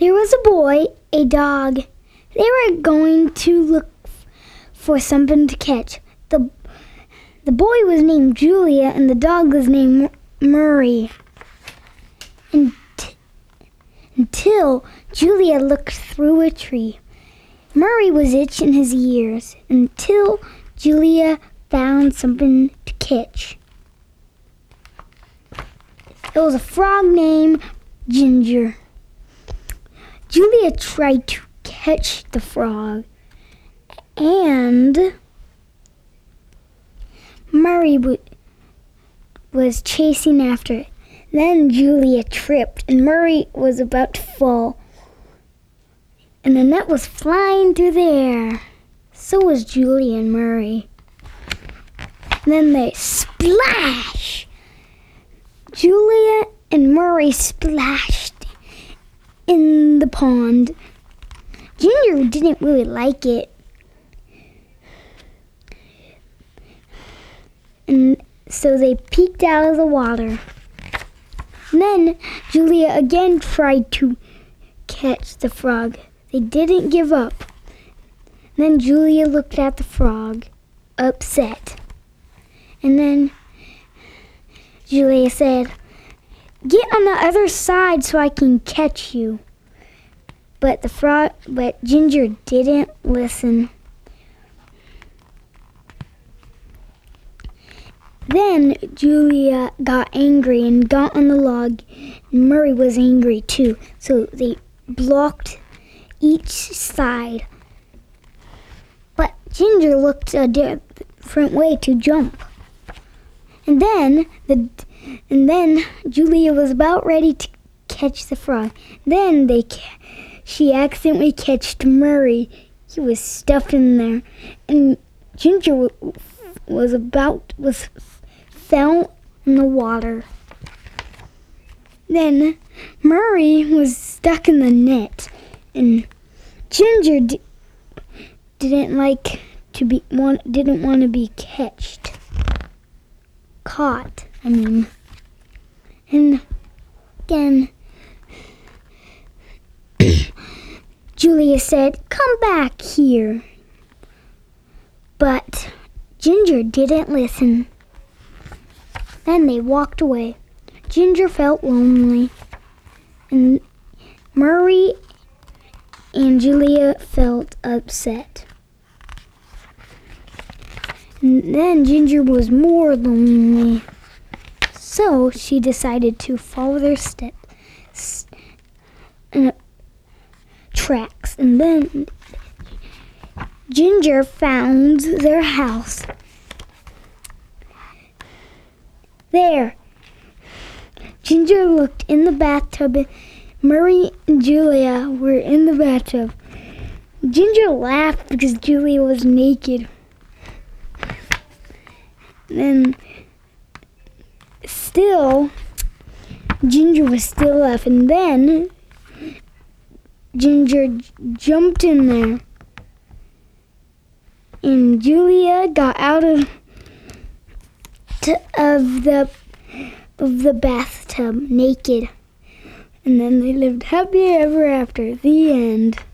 There was a boy, a dog. They were going to look for something to catch. The boy was named Julia and the dog was named Murray. Until Julia looked through a tree. Murray was itching his ears until Julia found something to catch. It was a frog named Ginger. Julia tried to catch the frog, and Murray was chasing after it. Then Julia tripped, and Murray was about to fall. And the net was flying through the air. So was Julia and Murray. And then they splash! Julia and Murray splashed in the pond. Ginger didn't really like it. And so they peeked out of the water. And then Julia again tried to catch the frog. They didn't give up. And then Julia looked at the frog, upset. And then Julia said, "Get on the other side so I can catch you." But Ginger didn't listen. Then Julia got angry and got on the log. And Murray was angry too, so they blocked each side. But Ginger looked a different way to jump. And then Julia was about ready to catch the frog. Then she accidentally catched Murray. He was stuffed in there, and Ginger fell in the water. Then Murray was stuck in the net, and Ginger didn't want to be caught. And again, Julia said, "Come back here." But Ginger didn't listen. Then they walked away. Ginger felt lonely, and Murray and Julia felt upset. And then Ginger was more lonely, so she decided to follow their tracks. And then Ginger found their house. There, Ginger looked in the bathtub, and Murray and Julia were in the bathtub. Ginger laughed because Julia was naked. And still, Ginger was still laughing. And then Ginger jumped in there, and Julia got out of the bathtub naked. And then they lived happy ever after. The end.